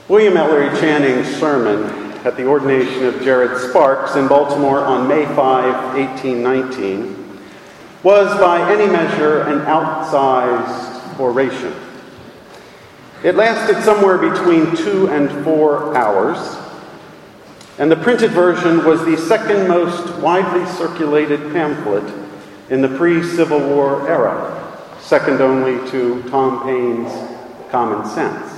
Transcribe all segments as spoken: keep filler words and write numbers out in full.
William Ellery Channing's sermon at the ordination of Jared Sparks in Baltimore on May fifth, eighteen nineteen, was by any measure an outsized oration. It lasted somewhere between two and four hours, and the printed version was the second most widely circulated pamphlet in the pre-Civil War era, second only to Tom Paine's Common Sense.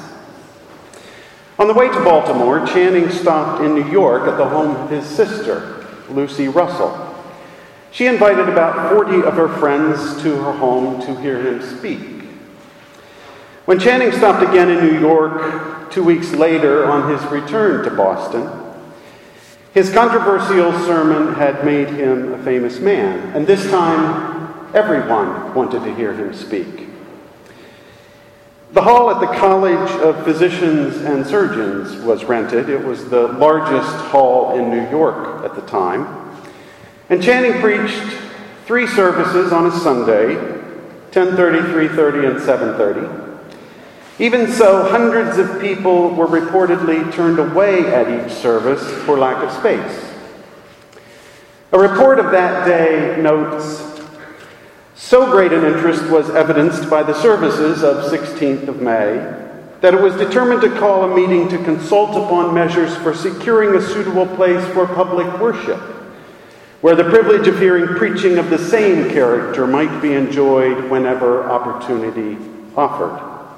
On the way to Baltimore, Channing stopped in New York at the home of his sister, Lucy Russell. She invited about forty of her friends to her home to hear him speak. When Channing stopped again in New York two weeks later on his return to Boston, his controversial sermon had made him a famous man, and this time everyone wanted to hear him speak. The hall at the College of Physicians and Surgeons was rented. It was the largest hall in New York at the time. And Channing preached three services on a Sunday, ten thirty, three thirty, and seven thirty. Even so, hundreds of people were reportedly turned away at each service for lack of space. A report of that day notes, "So great an interest was evidenced by the services of sixteenth of May that it was determined to call a meeting to consult upon measures for securing a suitable place for public worship, where the privilege of hearing preaching of the same character might be enjoyed whenever opportunity offered."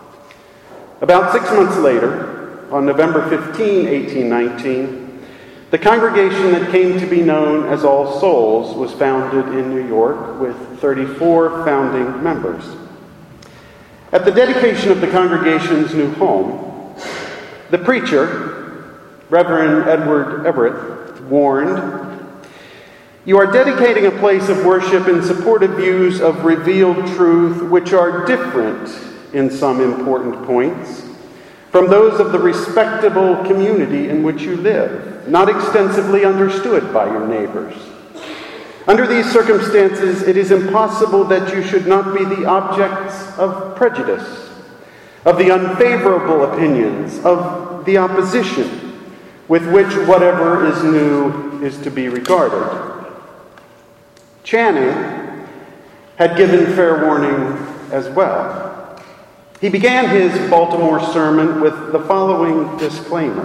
About six months later, on November fifteenth, eighteen nineteen, the congregation that came to be known as All Souls was founded in New York with thirty-four founding members. At the dedication of the congregation's new home, the preacher, Reverend Edward Everett, warned, "You are dedicating a place of worship in support of views of revealed truth which are different in some important points from those of the respectable community in which you live, not extensively understood by your neighbors. Under these circumstances, it is impossible that you should not be the objects of prejudice, of the unfavorable opinions, of the opposition with which whatever is new is to be regarded." Channing had given fair warning as well. He began his Baltimore sermon with the following disclaimer: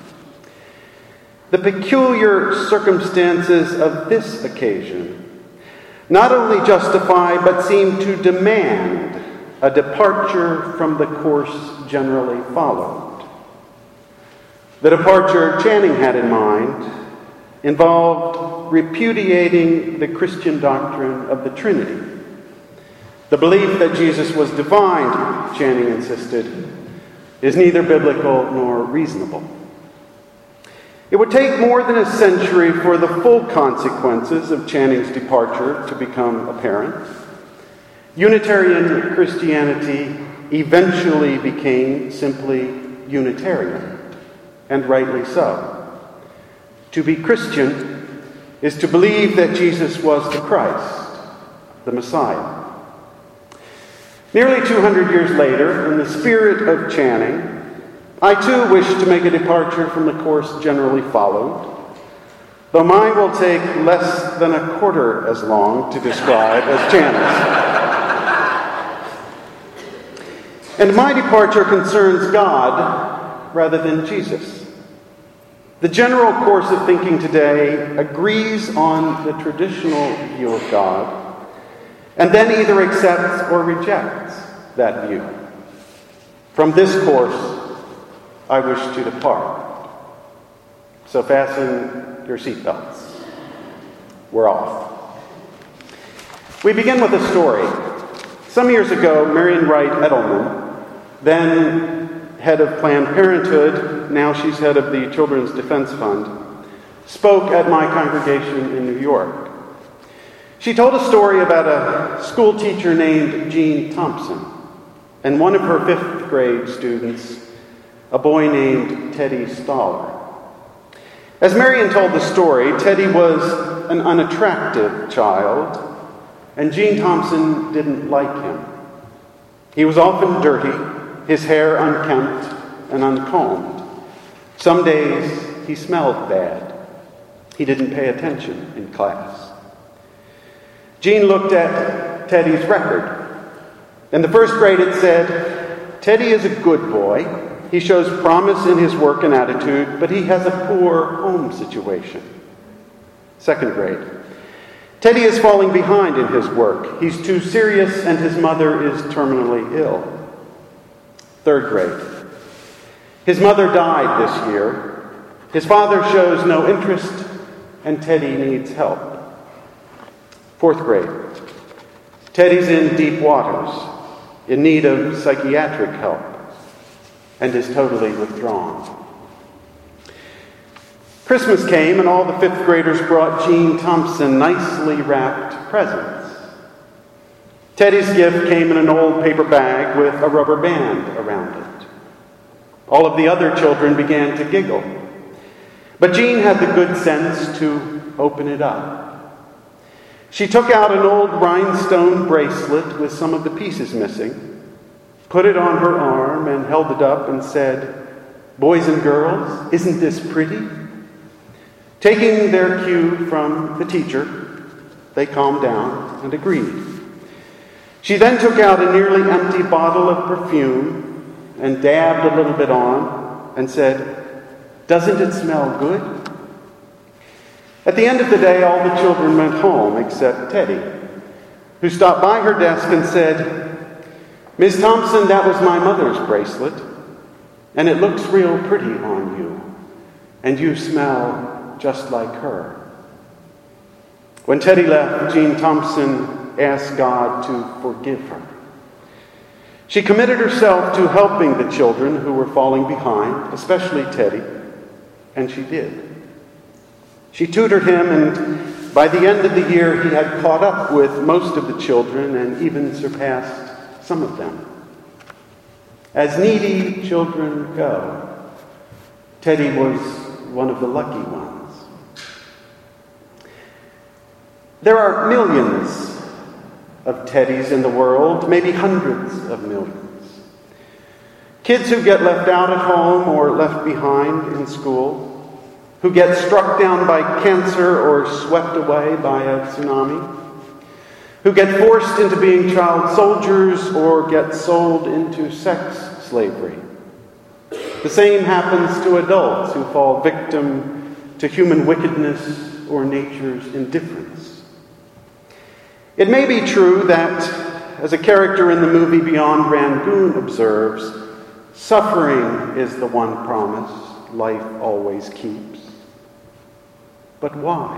"The peculiar circumstances of this occasion not only justify but seem to demand a departure from the course generally followed." The departure Channing had in mind involved repudiating the Christian doctrine of the Trinity. The belief that Jesus was divine, Channing insisted, is neither biblical nor reasonable. It would take more than a century for the full consequences of Channing's departure to become apparent. Unitarian Christianity eventually became simply Unitarian, and rightly so. To be Christian is to believe that Jesus was the Christ, the Messiah. Nearly two hundred years later, in the spirit of Channing, I too wish to make a departure from the course generally followed, though mine will take less than a quarter as long to describe as Channing's. And my departure concerns God rather than Jesus. The general course of thinking today agrees on the traditional view of God, and then either accepts or rejects that view. From this course, I wish to depart. So fasten your seatbelts. We're off. We begin with a story. Some years ago, Marian Wright Edelman, then head of Planned Parenthood, now she's head of the Children's Defense Fund, spoke at my congregation in New York. She told a story about a school teacher named Jean Thompson and one of her fifth grade students, a boy named Teddy Stoller. As Marian told the story, Teddy was an unattractive child, and Jean Thompson didn't like him. He was often dirty, his hair unkempt and uncombed. Some days he smelled bad. He didn't pay attention in class. Jean looked at Teddy's record. In the first grade it said, Teddy is a good boy. He shows promise in his work and attitude, but he has a poor home situation. Second grade. Teddy is falling behind in his work. He's too serious and his mother is terminally ill. Third grade. His mother died this year. His father shows no interest and Teddy needs help. Fourth grade. Teddy's in deep waters, in need of psychiatric help, and is totally withdrawn. Christmas came and all the fifth graders brought Jean Thompson nicely wrapped presents. Teddy's gift came in an old paper bag with a rubber band around it. All of the other children began to giggle, but Jean had the good sense to open it up. She took out an old rhinestone bracelet with some of the pieces missing, put it on her arm and held it up and said, "Boys and girls, isn't this pretty?" Taking their cue from the teacher, they calmed down and agreed. She then took out a nearly empty bottle of perfume and dabbed a little bit on and said, "Doesn't it smell good?" At the end of the day, all the children went home except Teddy, who stopped by her desk and said, "Miss Thompson, that was my mother's bracelet, and it looks real pretty on you, and you smell just like her." When Teddy left, Jean Thompson asked God to forgive her. She committed herself to helping the children who were falling behind, especially Teddy, and she did. She tutored him, and by the end of the year, he had caught up with most of the children and even surpassed some of them. As needy children go, Teddy was one of the lucky ones. There are millions of Teddys in the world, maybe hundreds of millions. Kids who get left out at home or left behind in school, who get struck down by cancer or swept away by a tsunami, who get forced into being child soldiers or get sold into sex slavery. The same happens to adults who fall victim to human wickedness or nature's indifference. It may be true that, as a character in the movie Beyond Rangoon observes, suffering is the one promise life always keeps. But why?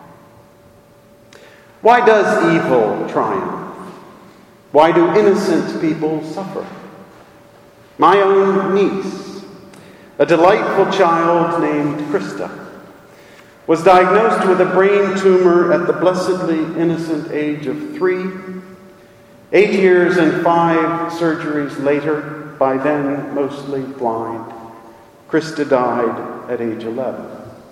Why does evil triumph? Why do innocent people suffer? My own niece, a delightful child named Krista, was diagnosed with a brain tumor at the blessedly innocent age of three. Eight years and five surgeries later, by then mostly blind, Krista died at age eleven.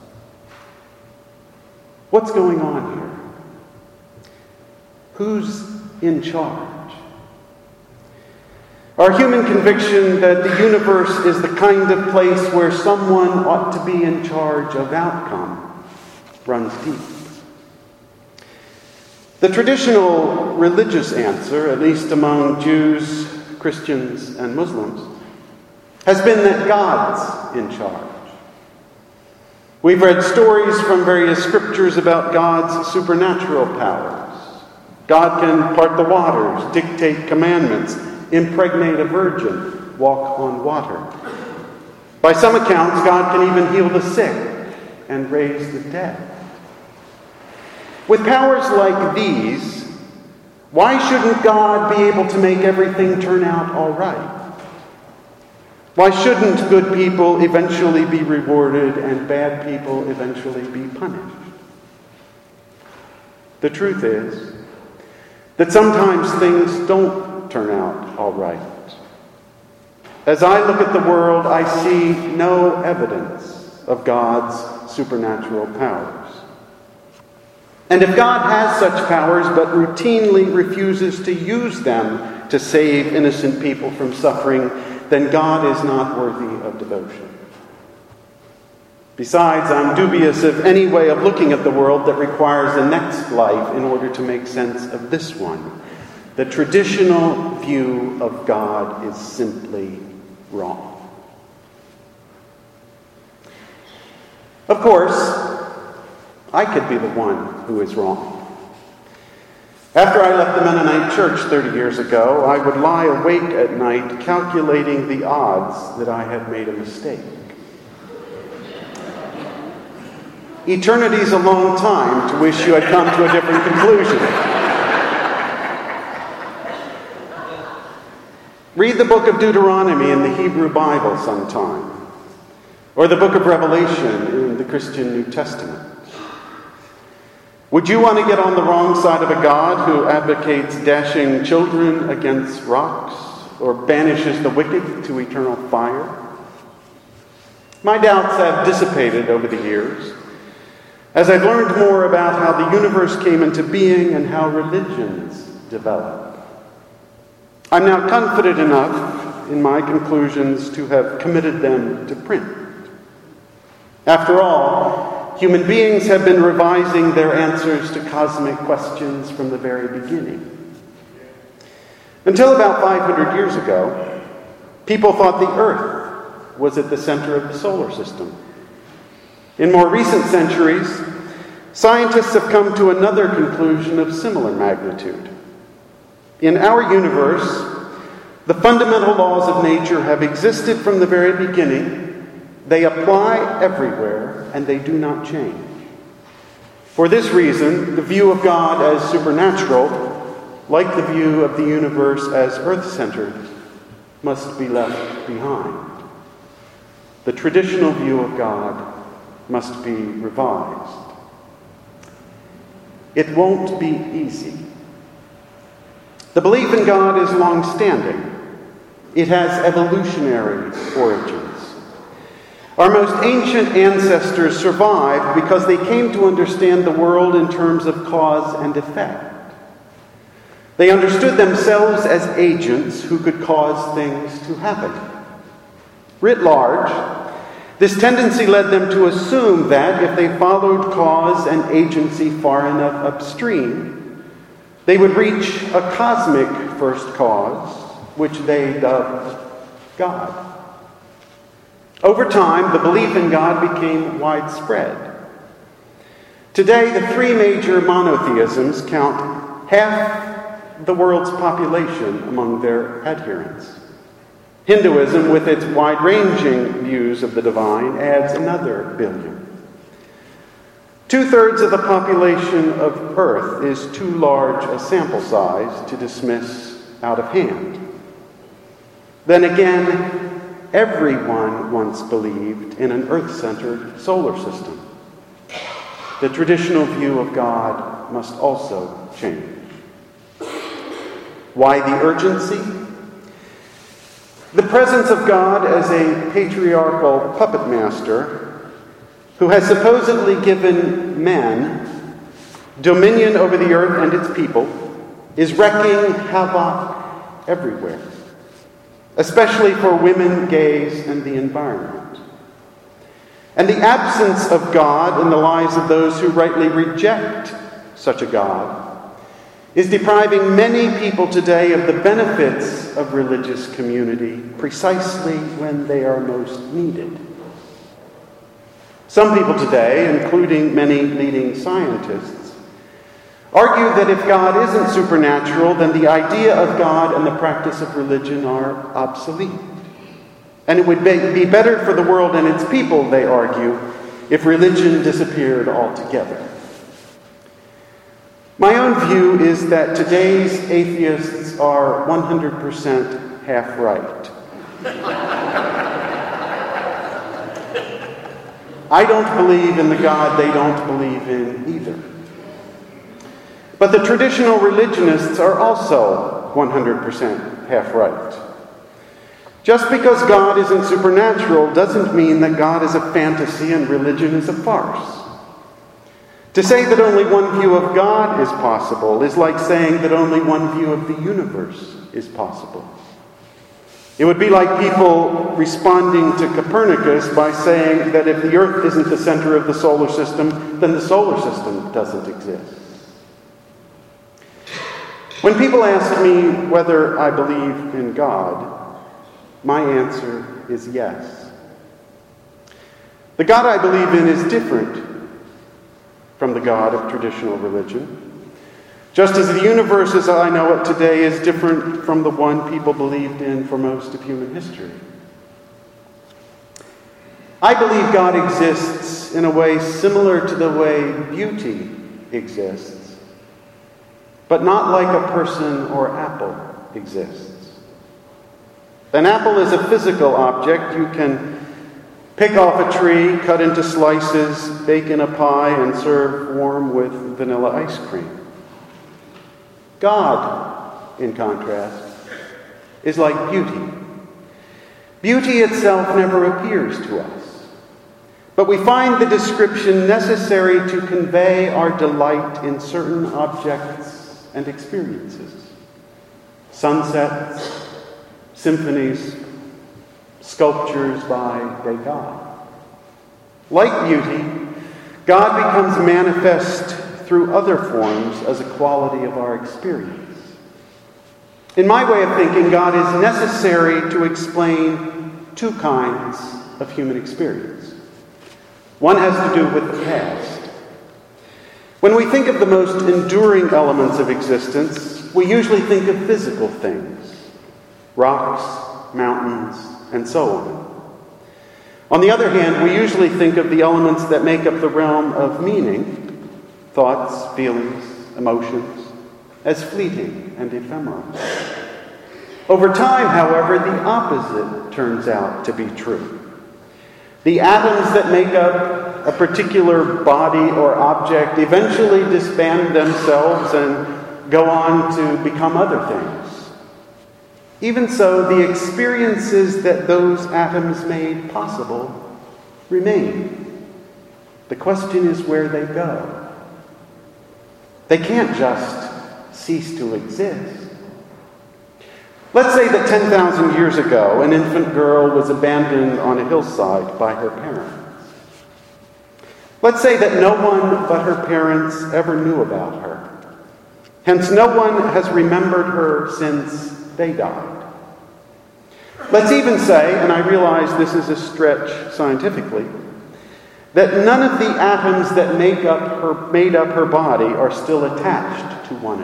What's going on here? Who's in charge? Our human conviction that the universe is the kind of place where someone ought to be in charge of outcome runs deep. The traditional religious answer, at least among Jews, Christians, and Muslims, has been that God's in charge. We've read stories from various scriptures about God's supernatural powers. God can part the waters, dictate commandments, impregnate a virgin, walk on water. By some accounts, God can even heal the sick and raise the dead. With powers like these, why shouldn't God be able to make everything turn out all right? Why shouldn't good people eventually be rewarded and bad people eventually be punished? The truth is that sometimes things don't turn out all right. As I look at the world, I see no evidence of God's supernatural powers. And if God has such powers but routinely refuses to use them to save innocent people from suffering, then God is not worthy of devotion. Besides, I'm dubious of any way of looking at the world that requires a next life in order to make sense of this one. The traditional view of God is simply wrong. Of course, I could be the one who is wrong. After I left the Mennonite Church thirty years ago, I would lie awake at night calculating the odds that I had made a mistake. Eternity's a long time to wish you had come to a different conclusion. Read the book of Deuteronomy in the Hebrew Bible sometime, or the book of Revelation in the Christian New Testament. Would you want to get on the wrong side of a God who advocates dashing children against rocks or banishes the wicked to eternal fire? My doubts have dissipated over the years as I've learned more about how the universe came into being and how religions develop. I'm now confident enough in my conclusions to have committed them to print. After all, human beings have been revising their answers to cosmic questions from the very beginning. Until about five hundred years ago, people thought the Earth was at the center of the solar system. In more recent centuries, scientists have come to another conclusion of similar magnitude. In our universe, the fundamental laws of nature have existed from the very beginning. They apply everywhere, and they do not change. For this reason, the view of God as supernatural, like the view of the universe as earth-centered, must be left behind. The traditional view of God must be revised. It won't be easy. The belief in God is long-standing. It has evolutionary origins. Our most ancient ancestors survived because they came to understand the world in terms of cause and effect. They understood themselves as agents who could cause things to happen. Writ large, this tendency led them to assume that if they followed cause and agency far enough upstream, they would reach a cosmic first cause, which they dubbed God. Over time, the belief in God became widespread. Today, the three major monotheisms count half the world's population among their adherents. Hinduism, with its wide-ranging views of the divine, adds another billion. Two-thirds of the population of Earth is too large a sample size to dismiss out of hand. Then again, everyone once believed in an Earth-centered solar system. The traditional view of God must also change. Why the urgency? The presence of God as a patriarchal puppet master who has supposedly given men dominion over the earth and its people is wreaking havoc everywhere, especially for women, gays, and the environment. And the absence of God in the lives of those who rightly reject such a God is depriving many people today of the benefits of religious community precisely when they are most needed. Some people today, including many leading scientists, argue that if God isn't supernatural, then the idea of God and the practice of religion are obsolete. And it would be better for the world and its people, they argue, if religion disappeared altogether. My own view is that today's atheists are one hundred percent half right. I don't believe in the God they don't believe in either. But the traditional religionists are also one hundred percent half right. Just because God isn't supernatural doesn't mean that God is a fantasy and religion is a farce. To say that only one view of God is possible is like saying that only one view of the universe is possible. It would be like people responding to Copernicus by saying that if the Earth isn't the center of the solar system, then the solar system doesn't exist. When people ask me whether I believe in God, my answer is yes. The God I believe in is different from the God of traditional religion. Just as the universe as I know it today is different from the one people believed in for most of human history. I believe God exists in a way similar to the way beauty exists, but not like a person or apple exists. An apple is a physical object. You can pick off a tree, cut into slices, bake in a pie, and serve warm with vanilla ice cream. God, in contrast, is like beauty. Beauty itself never appears to us, but we find the description necessary to convey our delight in certain objects and experiences. Sunsets, symphonies, sculptures by Degas. Like beauty, God becomes manifest through other forms as a quality of our experience. In my way of thinking, God is necessary to explain two kinds of human experience. One has to do with the past. When we think of the most enduring elements of existence, we usually think of physical things, rocks, mountains, and so on. On the other hand, we usually think of the elements that make up the realm of meaning, thoughts, feelings, emotions, as fleeting and ephemeral. Over time, however, the opposite turns out to be true. The atoms that make up a particular body or object eventually disband themselves and go on to become other things. Even so, the experiences that those atoms made possible remain. The question is where they go. They can't just cease to exist. Let's say that ten thousand years ago, an infant girl was abandoned on a hillside by her parents. Let's say that no one but her parents ever knew about her. Hence, no one has remembered her since they died. Let's even say, and I realize this is a stretch scientifically, that none of the atoms that make up her, made up her body are still attached to one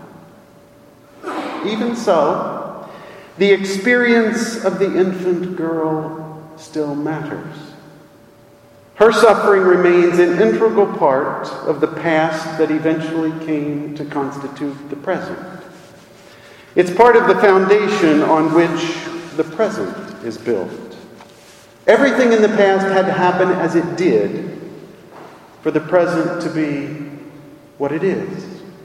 another. Even so, the experience of the infant girl still matters. Her suffering remains an integral part of the past that eventually came to constitute the present. It's part of the foundation on which the present is built. Everything in the past had to happen as it did for the present to be what it is.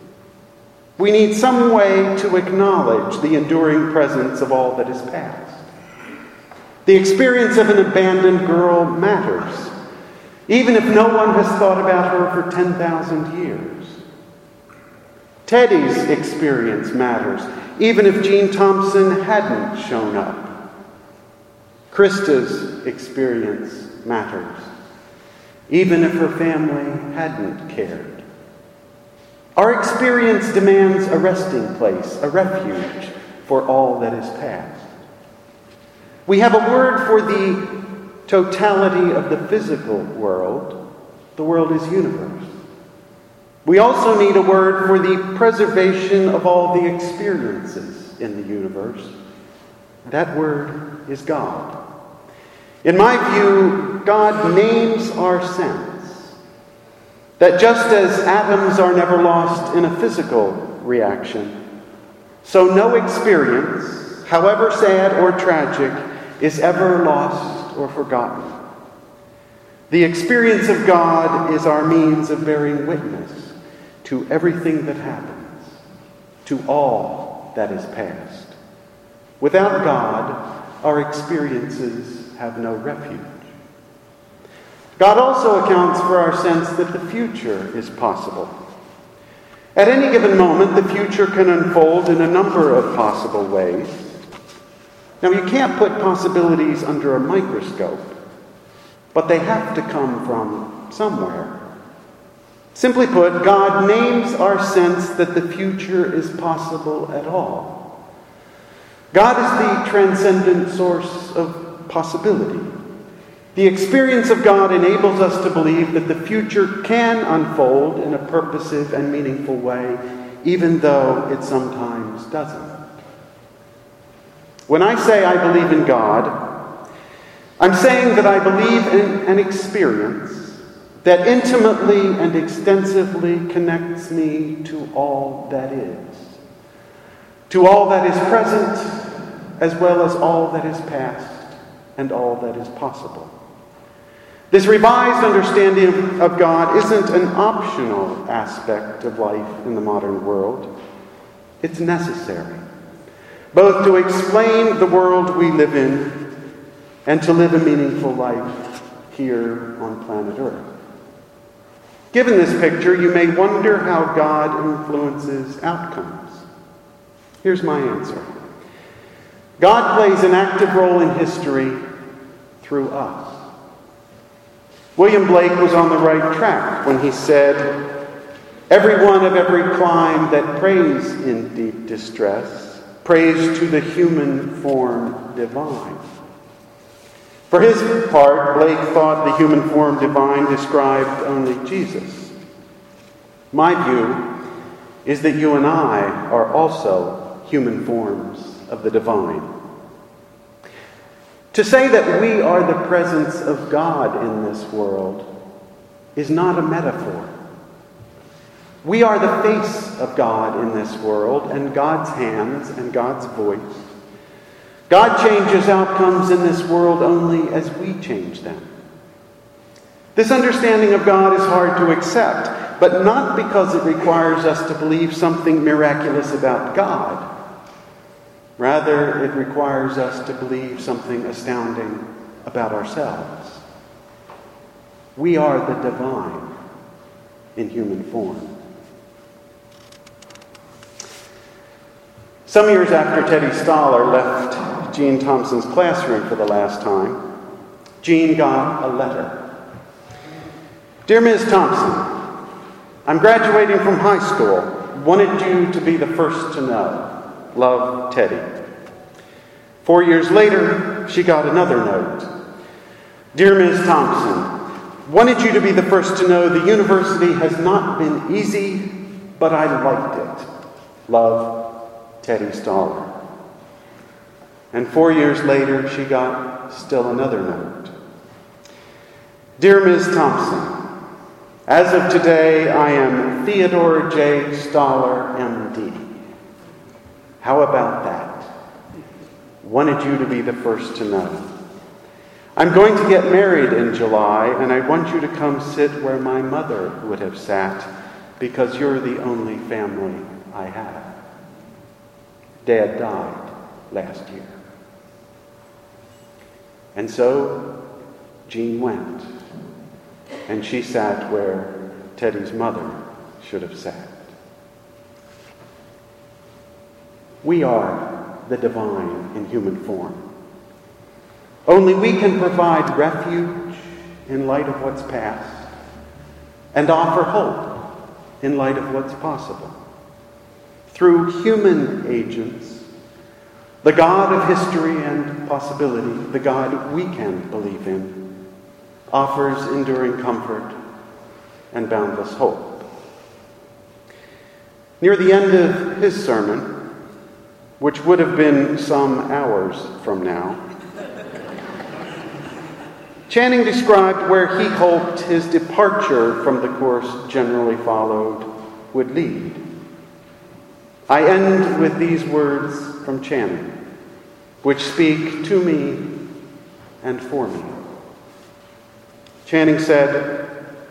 We need some way to acknowledge the enduring presence of all that is past. The experience of an abandoned girl matters, even if no one has thought about her for ten thousand years. Teddy's experience matters, even if Jean Thompson hadn't shown up. Krista's experience matters, even if her family hadn't cared. Our experience demands a resting place, a refuge for all that is past. We have a word for the totality of the physical world. The world is universe. We also need a word for the preservation of all the experiences in the universe. That word is God. In my view, God names our sense. That just as atoms are never lost in a physical reaction, so no experience, however sad or tragic, is ever lost or forgotten. The experience of God is our means of bearing witness to everything that happens, to all that is past. Without God, our experiences have no refuge. God also accounts for our sense that the future is possible. At any given moment, the future can unfold in a number of possible ways. Now, you can't put possibilities under a microscope, but they have to come from somewhere. Simply put, God names our sense that the future is possible at all. God is the transcendent source of possibility. The experience of God enables us to believe that the future can unfold in a purposive and meaningful way, even though it sometimes doesn't. When I say I believe in God, I'm saying that I believe in an experience that intimately and extensively connects me to all that is, to all that is present, as well as all that is past and all that is possible. This revised understanding of God isn't an optional aspect of life in the modern world. It's necessary, both to explain the world we live in and to live a meaningful life here on planet Earth. Given this picture, you may wonder how God influences outcomes. Here's my answer. God plays an active role in history through us. William Blake was on the right track when he said, "Everyone of every clime that prays in deep distress, prays to the human form divine." For his part, Blake thought the human form divine described only Jesus. My view is that you and I are also human forms of the divine. To say that we are the presence of God in this world is not a metaphor. We are the face of God in this world, and God's hands and God's voice. God changes outcomes in this world only as we change them. This understanding of God is hard to accept, but not because it requires us to believe something miraculous about God. Rather, it requires us to believe something astounding about ourselves. We are the divine in human form. Some years after Teddy Stoller left Jean Thompson's classroom for the last time, Jean got a letter. "Dear Miz Thompson, I'm graduating from high school. Wanted you to be the first to know. Love, Teddy." Four years later, she got another note. "Dear Miz Thompson, wanted you to be the first to know the university has not been easy, but I liked it. Love, Teddy Stoller." And four years later, she got still another note. "Dear Miz Thompson, as of today, I am Theodore J. Stoller, M D. How about that? Wanted you to be the first to know. I'm going to get married in July, and I want you to come sit where my mother would have sat, because you're the only family I have. Dad died last year." And so Jean went, and she sat where Teddy's mother should have sat. We are the divine in human form. Only we can provide refuge in light of what's past and offer hope in light of what's possible. Through human agents, the God of history and possibility, the God we can believe in, offers enduring comfort and boundless hope. Near the end of his sermon, which would have been some hours from now, Channing described where he hoped his departure from the course generally followed would lead. I end with these words from Channing, which speak to me and for me. Channing said,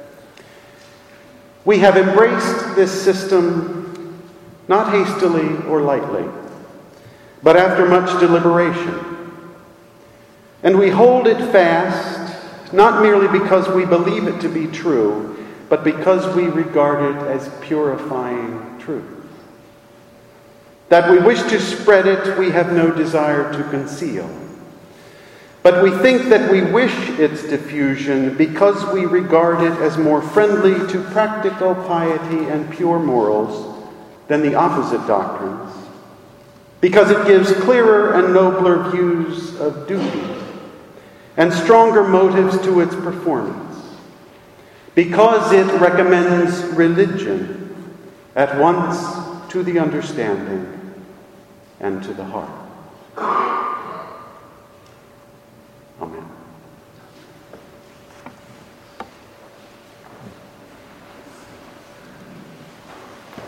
"We have embraced this system not hastily or lightly, but after much deliberation. And we hold it fast, not merely because we believe it to be true, but because we regard it as purifying truth. That we wish to spread it, we have no desire to conceal. But we think that we wish its diffusion because we regard it as more friendly to practical piety and pure morals than the opposite doctrines, because it gives clearer and nobler views of duty and stronger motives to its performance, because it recommends religion at once to the understanding and to the heart.